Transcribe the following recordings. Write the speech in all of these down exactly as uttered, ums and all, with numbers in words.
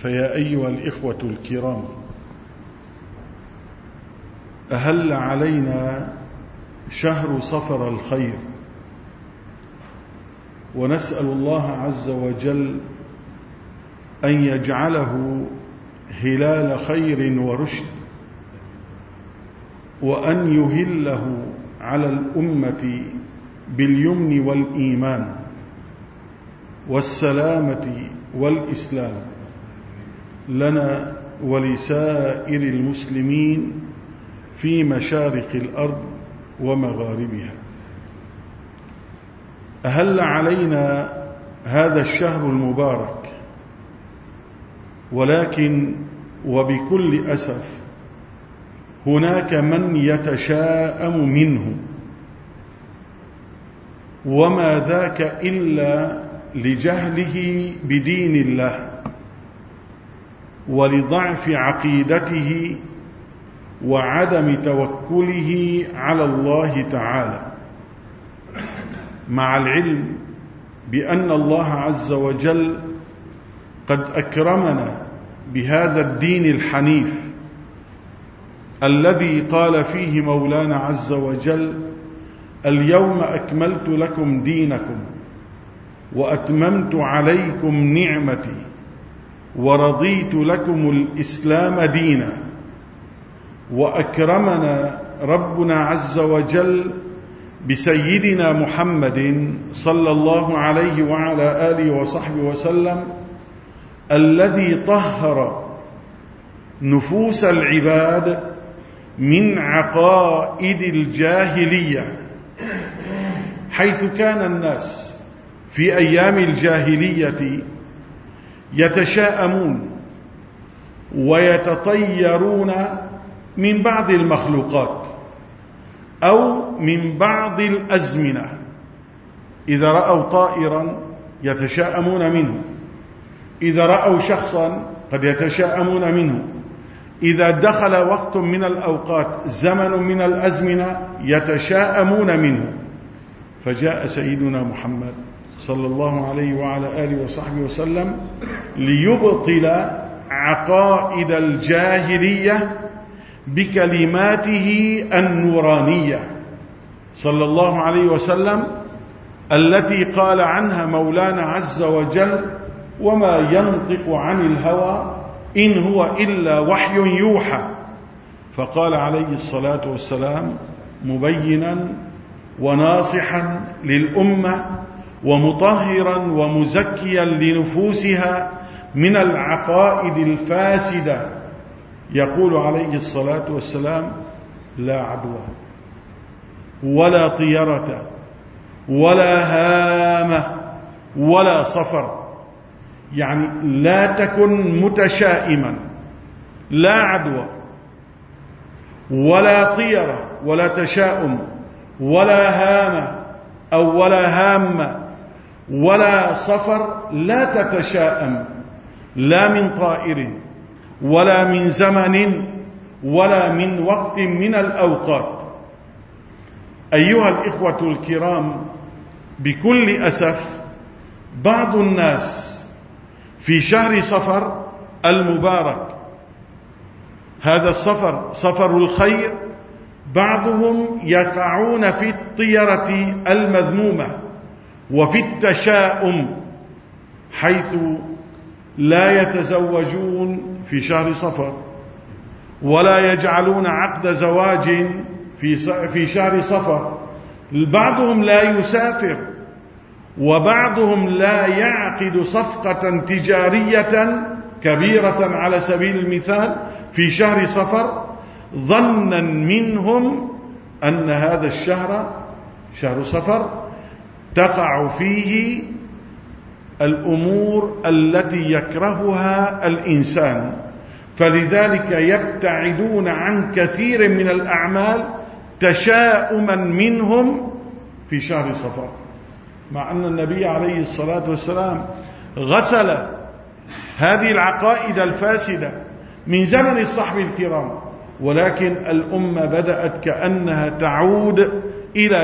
فيا أيها الإخوة الكرام، أهل علينا شهر صفر الخير، ونسأل الله عز وجل أن يجعله هلال خير ورشد، وأن يهله على الأمة باليمن والإيمان والسلامة والإسلام لنا ولسائر المسلمين في مشارق الأرض ومغاربها. أهل علينا هذا الشهر المبارك، ولكن وبكل أسف هناك من يتشاءم منه، وما ذاك إلا لجهله بدين الله ولضعف عقيدته وعدم توكله على الله تعالى، مع العلم بأن الله عز وجل قد أكرمنا بهذا الدين الحنيف الذي قال فيه مولانا عز وجل: اليوم أكملت لكم دينكم وأتممت عليكم نعمتي ورضيت لكم الإسلام دينا. وأكرمنا ربنا عز وجل بسيدنا محمد صلى الله عليه وعلى آله وصحبه وسلم، الذي طهر نفوس العباد من عقائد الجاهلية، حيث كان الناس في أيام الجاهلية يتشاءمون ويتطيرون من بعض المخلوقات أو من بعض الأزمنة. إذا رأوا طائرا يتشاءمون منه، إذا رأوا شخصا قد يتشاءمون منه، إذا دخل وقت من الأوقات زمن من الأزمنة يتشاءمون منه. فجاء سيدنا محمد صلى الله عليه وعلى آله وصحبه وسلم ليبطل عقائد الجاهلية بكلماته النورانية صلى الله عليه وسلم، التي قال عنها مولانا عز وجل: وما ينطق عن الهوى إن هو إلا وحي يوحى. فقال عليه الصلاة والسلام مبينا وناصحا للأمة ومطهرا ومزكيا لنفوسها من العقائد الفاسدة، يقول عليه الصلاة والسلام: لا عدوى ولا طيرة ولا هامة ولا صفر. يعني لا تكن متشائما، لا عدوى ولا طيرة ولا تشاؤم ولا هامة أو ولا هامة ولا صفر. لا تتشاءم، لا من طائر ولا من زمن ولا من وقت من الأوقات. أيها الإخوة الكرام، بكل أسف بعض الناس في شهر صفر المبارك، هذا الصفر صفر الخير، بعضهم يقعون في الطيرة المذمومة وفي التشاؤم، حيث لا يتزوجون في شهر صفر، ولا يجعلون عقد زواج في شهر صفر. بعضهم لا يسافر، وبعضهم لا يعقد صفقة تجارية كبيرة على سبيل المثال في شهر صفر، ظنا منهم أن هذا الشهر شهر صفر تقع فيه الأمور التي يكرهها الإنسان، فلذلك يبتعدون عن كثير من الأعمال تشاؤما منهم في شهر صفر، مع أن النبي عليه الصلاة والسلام غسل هذه العقائد الفاسدة من زمن الصحب الكرام، ولكن الأمة بدأت كأنها تعود إلى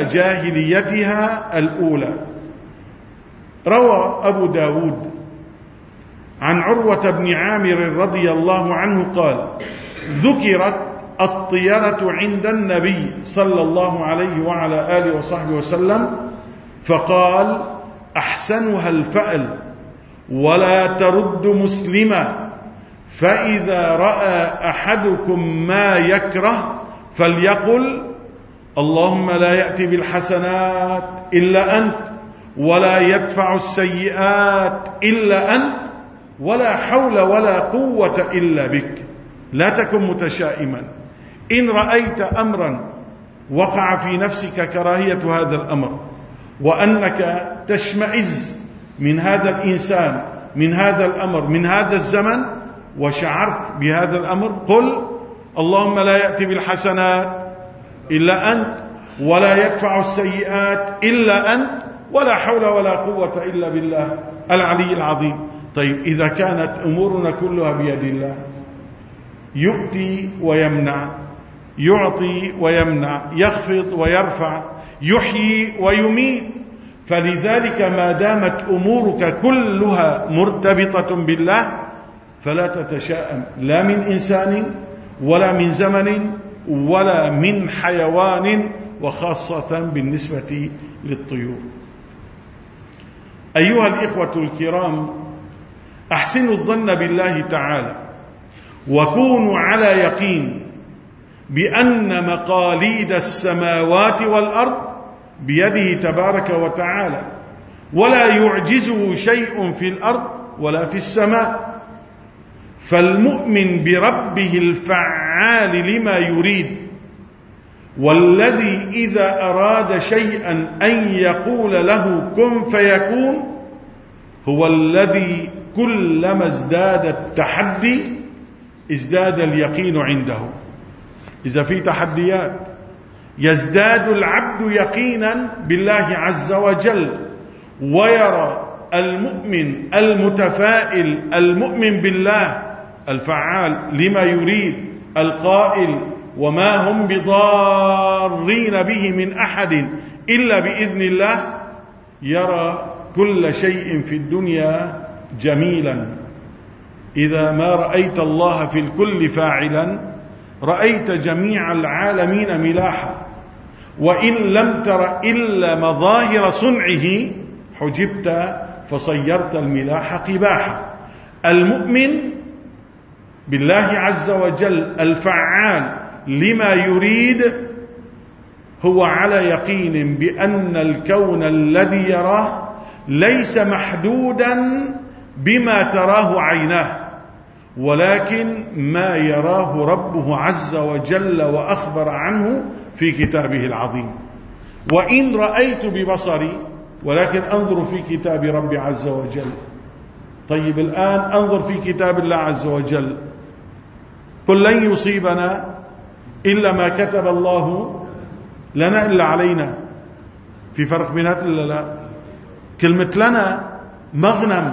جاهليتها الأولى. روى أبو داود عن عروة بن عامر رضي الله عنه قال: ذكرت الطيرة عند النبي صلى الله عليه وعلى آله وصحبه وسلم فقال: أحسنها الفأل ولا ترد مسلما، فإذا رأى أحدكم ما يكره فليقل: اللهم لا يأتي بالحسنات إلا أنت، ولا يدفع السيئات إلا أنت، ولا حول ولا قوة إلا بك. لا تكن متشائما. إن رأيت أمرا وقع في نفسك كراهية هذا الأمر، وأنك تشمئز من هذا الإنسان، من هذا الأمر، من هذا الزمن، وشعرت بهذا الأمر، قل: اللهم لا يأتي بالحسنات إلا أنت، ولا يدفع السيئات إلا أنت، ولا حول ولا قوة إلا بالله العلي العظيم. طيب، إذا كانت أمورنا كلها بيد الله، يؤتي ويمنع، يعطي ويمنع، يخفض ويرفع، يحيي ويميت، فلذلك ما دامت أمورك كلها مرتبطة بالله فلا تتشائم لا من إنسان ولا من زمن ولا من حيوان، وخاصة بالنسبة للطيور. أيها الإخوة الكرام، أحسنوا الظن بالله تعالى، وكونوا على يقين بأن مقاليد السماوات والأرض بيده تبارك وتعالى، ولا يعجزه شيء في الأرض ولا في السماء. فالمؤمن بربه الفعال لما يريد، والذي إذا أراد شيئا أن يقول له كن فيكون، هو الذي كلما ازداد التحدي ازداد اليقين عنده. إذا في تحديات يزداد العبد يقينا بالله عز وجل، ويرى المؤمن المتفائل المؤمن بالله الفعال لما يريد القائل: وما هم بضارين به من أحد إلا بإذن الله، يرى كل شيء في الدنيا جميلا. إذا ما رأيت الله في الكل فاعلا رأيت جميع العالمين ملاحا، وإن لم تر إلا مظاهر صنعه حجبت فصيرت الملاح قباحا. المؤمن بالله عز وجل الفعال لما يريد هو على يقين بأن الكون الذي يراه ليس محدودا بما تراه عيناه، ولكن ما يراه ربه عز وجل وأخبر عنه في كتابه العظيم. وإن رأيت ببصري، ولكن أنظر في كتاب ربي عز وجل. طيب، الآن أنظر في كتاب الله عز وجل، قل لن يصيبنا إلا ما كتب الله لنا إلا علينا. في فرق بينات إلا لا؟ كلمة لنا مغنم،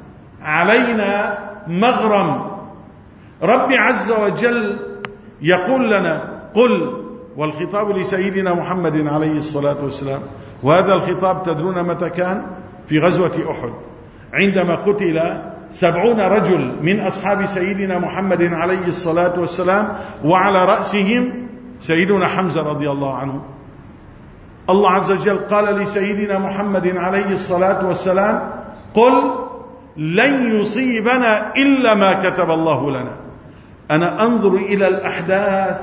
علينا مغرم. ربي عز وجل يقول لنا قل، والخطاب لسيدنا محمد عليه الصلاة والسلام، وهذا الخطاب تدرون متى كان؟ في غزوة أحد، عندما قتل سبعون رجل من أصحاب سيدنا محمد عليه الصلاة والسلام، وعلى رأسهم سيدنا حمزة رضي الله عنه. الله عز وجل قال لسيدنا محمد عليه الصلاة والسلام: قل لن يصيبنا إلا ما كتب الله لنا. أنا أنظر إلى الأحداث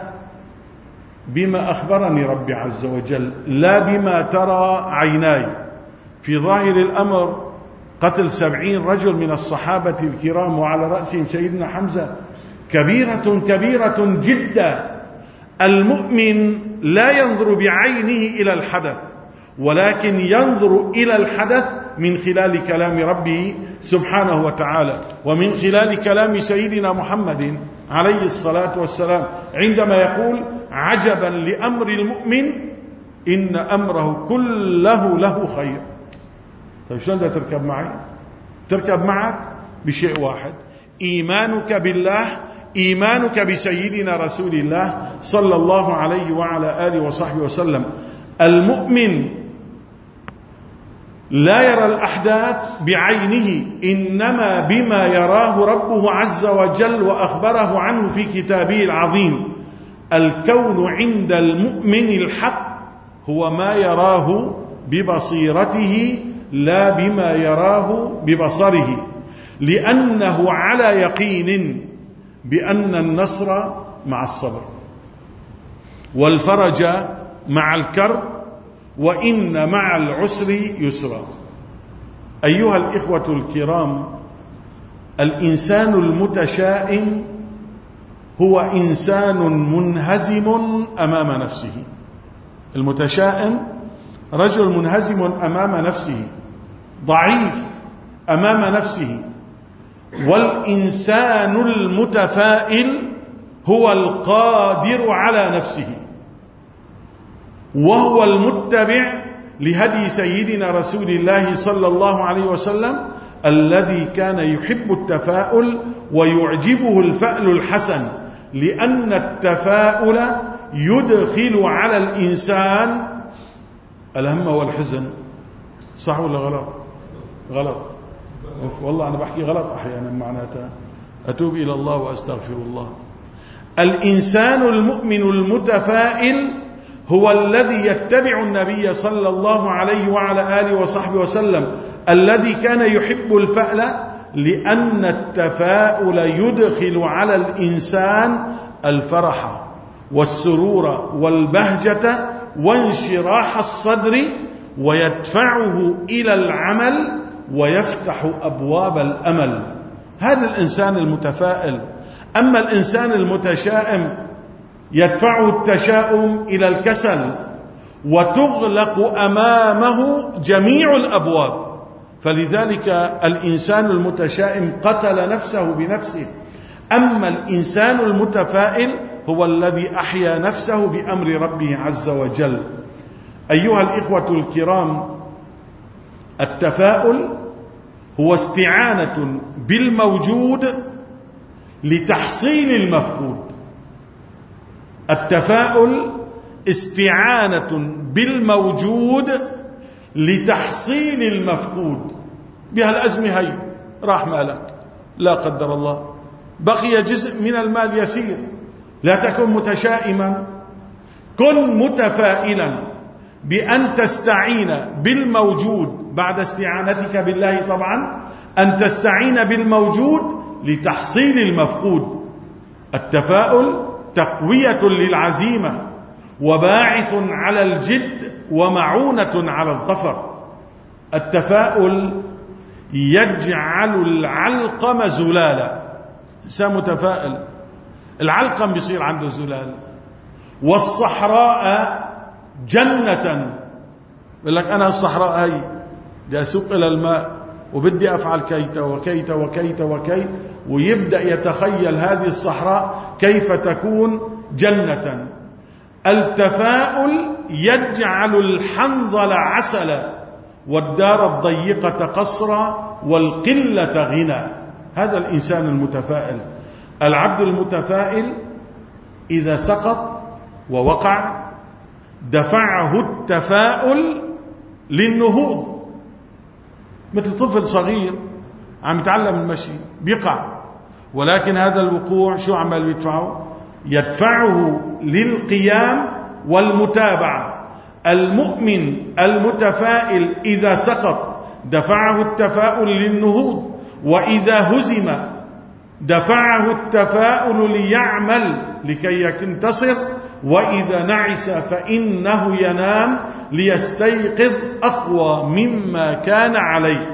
بما أخبرني ربي عز وجل، لا بما ترى عيناي. في ظاهر الأمر قتل سبعين رجل من الصحابة الكرام وعلى رأسهم سيدنا حمزة كبيرة كبيرة جدا. المؤمن لا ينظر بعينه إلى الحدث، ولكن ينظر إلى الحدث من خلال كلام ربه سبحانه وتعالى، ومن خلال كلام سيدنا محمد عليه الصلاة والسلام عندما يقول: عجبا لأمر المؤمن إن أمره كله له خير. طيب، شلون بدها تركب معي؟ تركب معك بشيء واحد: إيمانك بالله، إيمانك بسيدنا رسول الله صلى الله عليه وعلى آله وصحبه وسلم. المؤمن لا يرى الأحداث بعينه، إنما بما يراه ربه عز وجل وأخبره عنه في كتابه العظيم. الكون عند المؤمن الحق هو ما يراه ببصيرته لا بما يراه ببصره، لأنه على يقين بأن النصر مع الصبر والفرج مع الكرب وإن مع العسر يسرا. أيها الإخوة الكرام، الإنسان المتشائم هو إنسان منهزم أمام نفسه. المتشائم رجل منهزم أمام نفسه، ضعيف أمام نفسه. والإنسان المتفائل هو القادر على نفسه، وهو المتبع لهدي سيدنا رسول الله صلى الله عليه وسلم الذي كان يحب التفاؤل ويعجبه الفأل الحسن، لأن التفاؤل يدخل على الإنسان الهم والحزن. صح ولا غلط؟ غلط. والله أنا بحكي غلط أحيانا، معناتها أتوب إلى الله وأستغفر الله. الإنسان المؤمن المتفائل هو الذي يتبع النبي صلى الله عليه وعلى آله وصحبه وسلم الذي كان يحب الفأل، لأن التفاؤل يدخل على الإنسان الفرح والسرور والبهجة وانشراح الصدر، ويدفعه إلى العمل ويفتح أبواب الأمل. هذا الإنسان المتفائل. أما الإنسان المتشائم يدفعه التشاؤم إلى الكسل، وتغلق أمامه جميع الأبواب. فلذلك الإنسان المتشائم قتل نفسه بنفسه. أما الإنسان المتفائل هو الذي أحيا نفسه بأمر ربه عز وجل. أيها الإخوة الكرام، التفاؤل هو استعانة بالموجود لتحصيل المفقود. التفاؤل استعانة بالموجود لتحصيل المفقود. بهالأزمة هي راح مالك لا قدر الله، بقي جزء من المال يسير، لا تكن متشائما، كن متفائلا بأن تستعين بالموجود بعد استعانتك بالله طبعا، أن تستعين بالموجود لتحصيل المفقود. التفاؤل تقوية للعزيمة وباعث على الجد ومعونة على الظفر. التفاؤل يجعل العلقم زلالا. إنسان متفائل العلقم بيصير عنده زلال، والصحراء جنة. يقول لك أنا الصحراء هي بدي أسوق إلى الماء وبدي أفعل كيت وكيت وكيت وكيت، ويبدأ يتخيل هذه الصحراء كيف تكون جنة. التفاؤل يجعل الحنظل عسلا والدار الضيقة قصرا والقلة غنى. هذا الإنسان المتفائل. العبد المتفائل إذا سقط ووقع دفعه التفاؤل للنهوض. مثل طفل صغير عم يتعلم المشي بيقع، ولكن هذا الوقوع شو عمل يدفعه؟ يدفعه للقيام والمتابعة. المؤمن المتفائل إذا سقط دفعه التفاؤل للنهوض، وإذا هزم دفعه التفاؤل ليعمل لكي ينتصر، وإذا نعس فإنه ينام ليستيقظ أقوى مما كان عليه.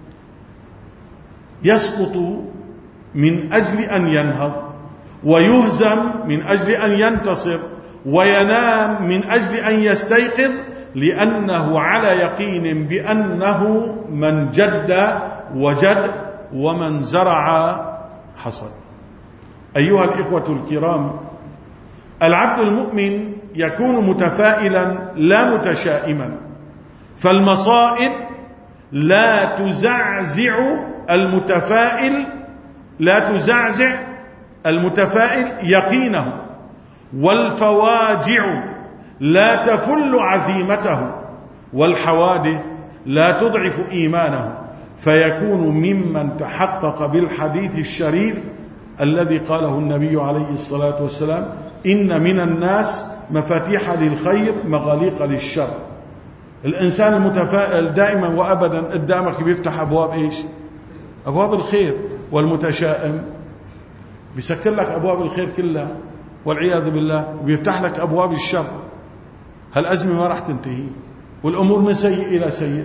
يسقط من أجل أن ينهض، ويهزم من أجل أن ينتصر، وينام من أجل أن يستيقظ، لأنه على يقين بأنه من جد وجد ومن زرع حصد. أيها الإخوة الكرام، العبد المؤمن يكون متفائلا لا متشائما، فالمصائب لا تزعزع المتفائل لا تزعزع المتفائل يقينه، والفواجع لا تفل عزيمته، والحوادث لا تضعف إيمانه، فيكون ممن تحقق بالحديث الشريف الذي قاله النبي عليه الصلاة والسلام: إن من الناس مفاتيح للخير مغاليق للشر. الإنسان المتفائل دائما وأبدا قدامك بيفتح أبواب إيش؟ أبواب الخير. والمتشائم بيسكر لك أبواب الخير كلها والعياذ بالله، وبيفتح لك أبواب الشر. هالأزمة ما راح تنتهي، والأمور من سيء إلى سيء.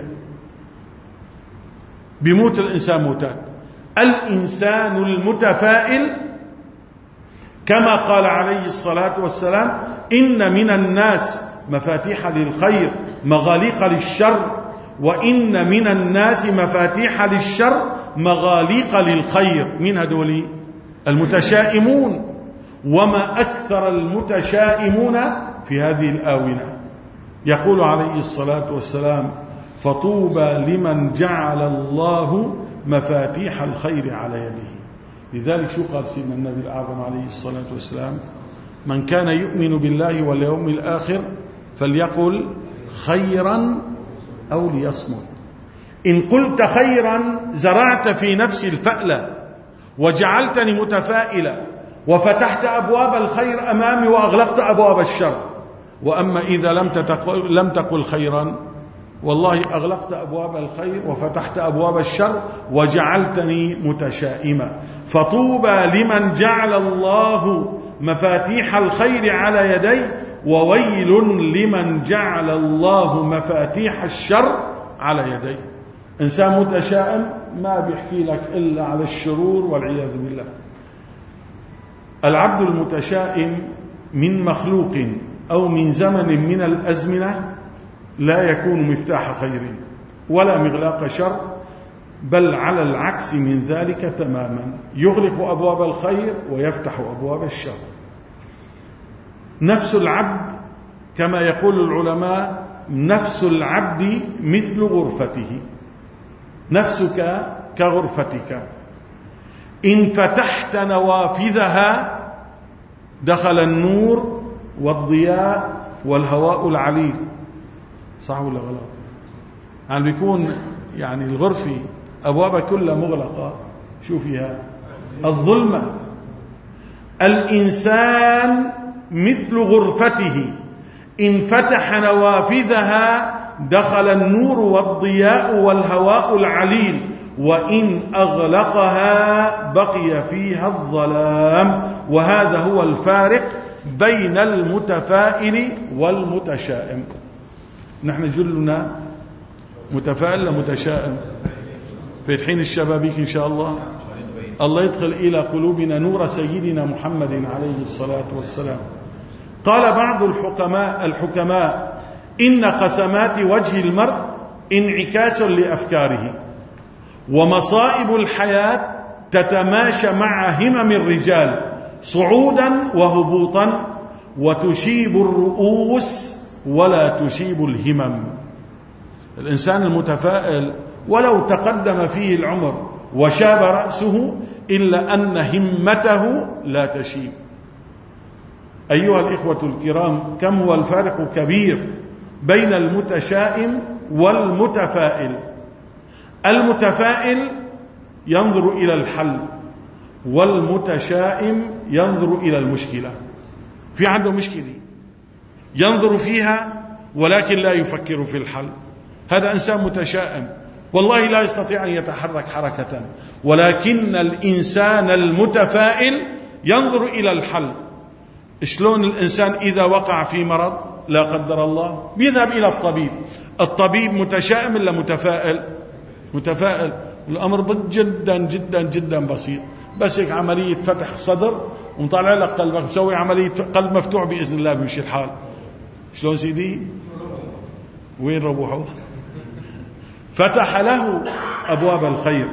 بيموت الإنسان موتات. الإنسان المتفائل كما قال عليه الصلاة والسلام: إن من الناس مفاتيح للخير مغاليق للشر، وإن من الناس مفاتيح للشر مغاليق للخير. من هذول؟ المتشائمون. وما أكثر المتشائمون في هذه الآونة. يقول عليه الصلاة والسلام: فطوبى لمن جعل الله مفاتيح الخير على يده. لذلك شو قال سيدنا النبي الأعظم عليه الصلاة والسلام: من كان يؤمن بالله واليوم الآخر فليقل خيرا أو ليصمت. إن قلت خيرا زرعت في نفسي الفألة وجعلتني متفائلا، وفتحت أبواب الخير أمامي وأغلقت أبواب الشر. وأما إذا لم تقل, لم تقل خيرا، والله أغلقت أبواب الخير وفتحت أبواب الشر وجعلتني متشائما. فطوبى لمن جعل الله مفاتيح الخير على يديه، وويل لمن جعل الله مفاتيح الشر على يديه. إنسان متشائم ما بيحكي لك إلا على الشرور والعياذ بالله. العبد المتشائم من مخلوق أو من زمن من الأزمنة لا يكون مفتاح خير ولا مغلاق شر، بل على العكس من ذلك تماما، يغلق أبواب الخير ويفتح أبواب الشر. نفس العبد كما يقول العلماء: نفس العبد مثل غرفته. نفسك كغرفتك، إن فتحت نوافذها دخل النور والضياء والهواء العليل. صح ولا غلط؟ يعني بيكون يعني الغرفة أبوابها كلها مغلقة، شو فيها؟ الظلمة. الإنسان مثل غرفته، إن فتح نوافذها دخل النور والضياء والهواء العليل، وإن أغلقها بقي فيها الظلام. وهذا هو الفارق بين المتفائل والمتشائم. نحن جلنا متفائل ومتشائم، فاتحين الشبابيك إن شاء الله. الله يدخل إلى قلوبنا نور سيدنا محمد عليه الصلاة والسلام. قال بعض الحكماء الحكماء إن قسمات وجه المرء انعكاس لأفكاره، ومصائب الحياة تتماشى مع همم الرجال صعودا وهبوطا، وتشيب الرؤوس ولا تشيب الهمم. الإنسان المتفائل ولو تقدم فيه العمر وشاب رأسه إلا أن همته لا تشيب. أيها الإخوة الكرام، كم هو الفارق كبير بين المتشائم والمتفائل. المتفائل ينظر إلى الحل، والمتشائم ينظر إلى المشكلة. في عنده مشكلة ينظر فيها ولكن لا يفكر في الحل. هذا إنسان متشائم، والله لا يستطيع أن يتحرك حركة. ولكن الإنسان المتفائل ينظر إلى الحل. شلون الإنسان إذا وقع في مرض لا قدر الله بيذهب إلى الطبيب. الطبيب متشائم ولا متفائل؟ متفائل. الأمر جدا جدا جدا بسيط، بس هيك عملية فتح صدر ومطلع لك قلبك، مسوي عملية قلب مفتوح بإذن الله بيمشي الحال. شلون سيدي؟ وين ربوحه؟ فتح له أبواب الخير.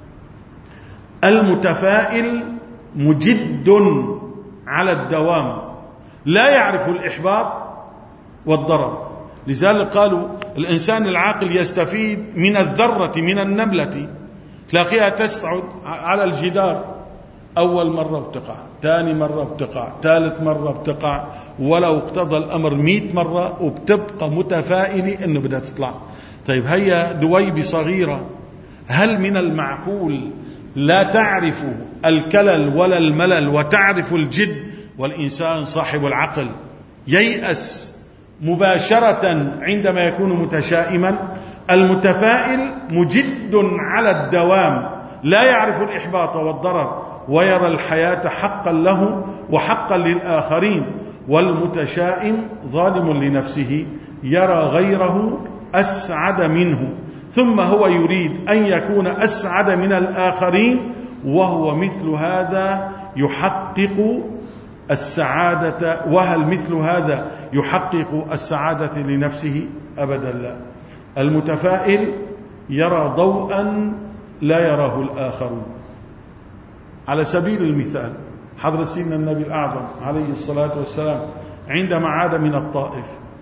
المتفائل مجد على الدوام، لا يعرف الإحباط والضرر. لذلك قالوا الإنسان العاقل يستفيد من الذرة من النملة، تلاقيها تستعد على الجدار، أول مرة بتقع، ثاني مرة بتقع، ثالث مرة بتقع، ولو اقتضى الأمر مئة مرة، وبتبقى متفائلة إنه بدها تطلع. طيب هيا دويبة صغيرة، هل من المعقول لا تعرف الكلل ولا الملل وتعرف الجد؟ والإنسان صاحب العقل ييأس مباشرة عندما يكون متشائما. المتفائل مجد على الدوام، لا يعرف الإحباط والضرر، ويرى الحياة حقا له وحقا للآخرين. والمتشائم ظالم لنفسه، يرى غيره أسعد منه، ثم هو يريد أن يكون أسعد من الآخرين، وهو مثل هذا يحقق السعادة. وهل مثل هذا يحقق السعادة لنفسه؟ أبدا لا. المتفائل يرى ضوءا لا يراه الآخرون. على سبيل المثال حضرة سيدنا النبي الأعظم عليه الصلاة والسلام عندما عاد من الطائف،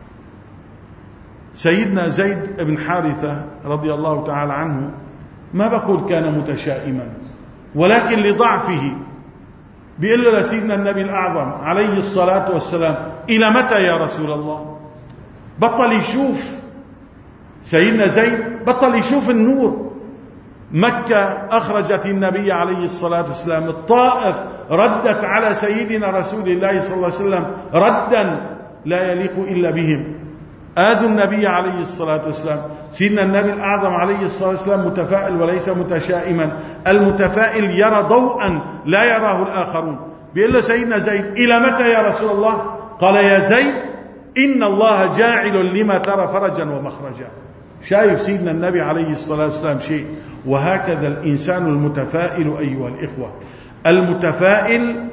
سيدنا زيد بن حارثة رضي الله تعالى عنه، ما بقول كان متشائما، ولكن لضعفه بيقول له لسيدنا النبي الأعظم عليه الصلاة والسلام: إلى متى يا رسول الله؟ بطل يشوف سيدنا زيد، بطل يشوف النور. مكة أخرجت النبي عليه الصلاة والسلام، الطائف ردت على سيدنا رسول الله صلى الله عليه وسلم ردا لا يليق إلا بهم، آذوا النبي عليه الصلاة والسلام. سيدنا النبي الأعظم عليه الصلاة والسلام متفائل وليس متشائما. المتفائل يرى ضوءا لا يراه الآخرون. بيقول له سيدنا زيد: إلى متى يا رسول الله؟ قال: يا زيد، إن الله جاعل لما ترى فرجا ومخرجا. شايف سيدنا النبي عليه الصلاة والسلام شيء. وهكذا الإنسان المتفائل أيها الإخوة، المتفائل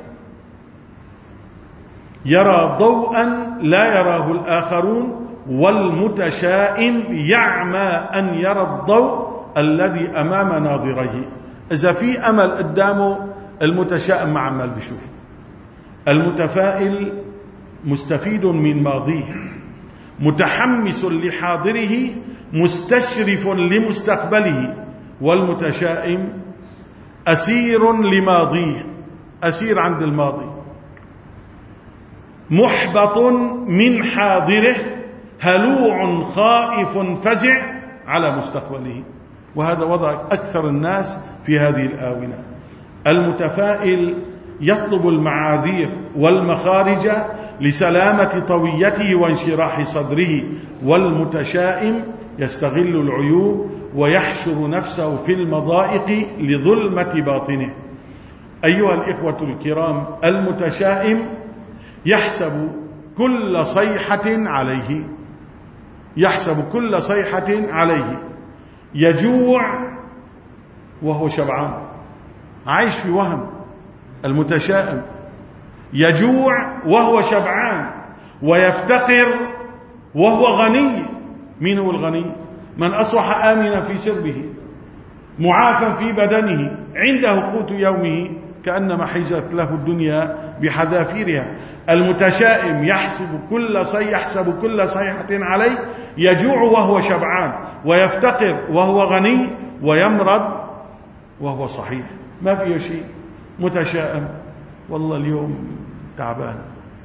يرى ضوءا لا يراه الآخرون، والمتشائم يعمى أن يرى الضوء الذي أمام ناظريه. إذا في أمل قدامه المتشائم ما عمال بيشوف. المتفائل مستفيد من ماضيه، متحمس لحاضره، مستشرف لمستقبله. والمتشائم أسير لماضيه، أسير عند الماضي، محبط من حاضره، هلوع خائف فزع على مستقبله. وهذا وضع أكثر الناس في هذه الآونة. المتفائل يطلب المعاذير والمخارج لسلامة طويته وانشراح صدره، والمتشائم يستغل العيوب ويحشر نفسه في المضائق لظلمة باطنه. أيها الإخوة الكرام، المتشائم يحسب كل صيحة عليه، يحسب كل صيحة عليه. يجوع وهو شبعان، عايش في وهم. المتشائم يجوع وهو شبعان، ويفتقر وهو غني. من هو الغني؟ من أصبح آمنا في سربه، معافا في بدنه، عنده قوت يومه، كأنما حيزت له الدنيا بحذافيرها. المتشائم يحسب كل صي يحسب كل صيحة عليه، يجوع وهو شبعان، ويفتقر وهو غني، ويمرض وهو صحيح، ما فيه شيء. متشائم والله اليوم تعبان.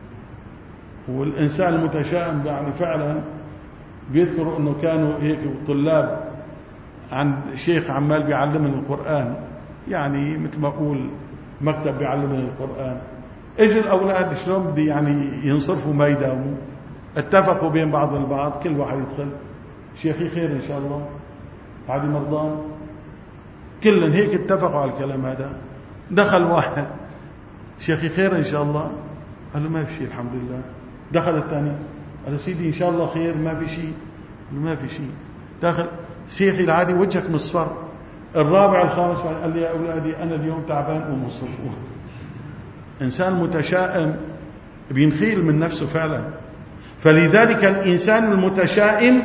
والإنسان المتشائم يعني فعلا بيذكروا أنه كانوا هيك طلاب عند شيخ عمال بيعلمنا القرآن، يعني مثل ما أقول مكتب بيعلمنا القرآن. اجوا الأولاد شلون بدي يعني ينصرفوا ما يداوموا، اتفقوا بين بعض البعض، كل واحد يدخل: شيخي خير إن شاء الله، بعد مرضان، كلن هيك اتفقوا على الكلام هذا. دخل واحد: شيخي خير إن شاء الله، قال له: ما في شيء الحمد لله. دخل الثاني: قال له: سيدي إن شاء الله خير، ما في شيء. قال له: ما في شيء. داخل: شيخي العادي وجهك مصفر. الرابع الخامس قال لي: يا أولادي أنا اليوم تعبان ومصفر. إنسان متشائم بينخيل من نفسه فعلا. فلذلك الإنسان المتشائم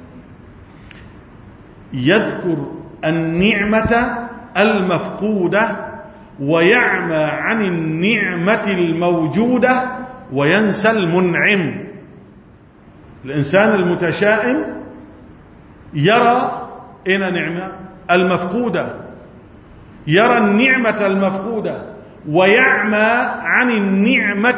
يذكر النعمة المفقودة ويعمى عن النعمة الموجودة وينسى المنعم. الإنسان المتشائم يرى إن نعمة المفقودة، يرى النعمة المفقودة ويعمى عن النعمة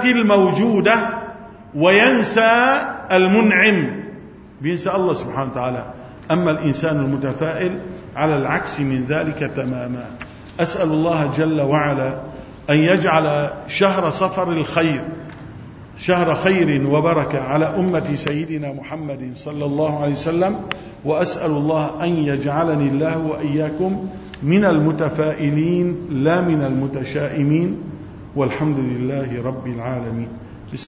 الموجودة وينسى المنعم، بينسى الله سبحانه وتعالى. أما الإنسان المتفائل على العكس من ذلك تماما. أسأل الله جل وعلا أن يجعل شهر صفر الخير شهر خير وبركة على أمة سيدنا محمد صلى الله عليه وسلم، وأسأل الله أن يجعلني الله وإياكم من المتفائلين لا من المتشائمين، والحمد لله رب العالمين.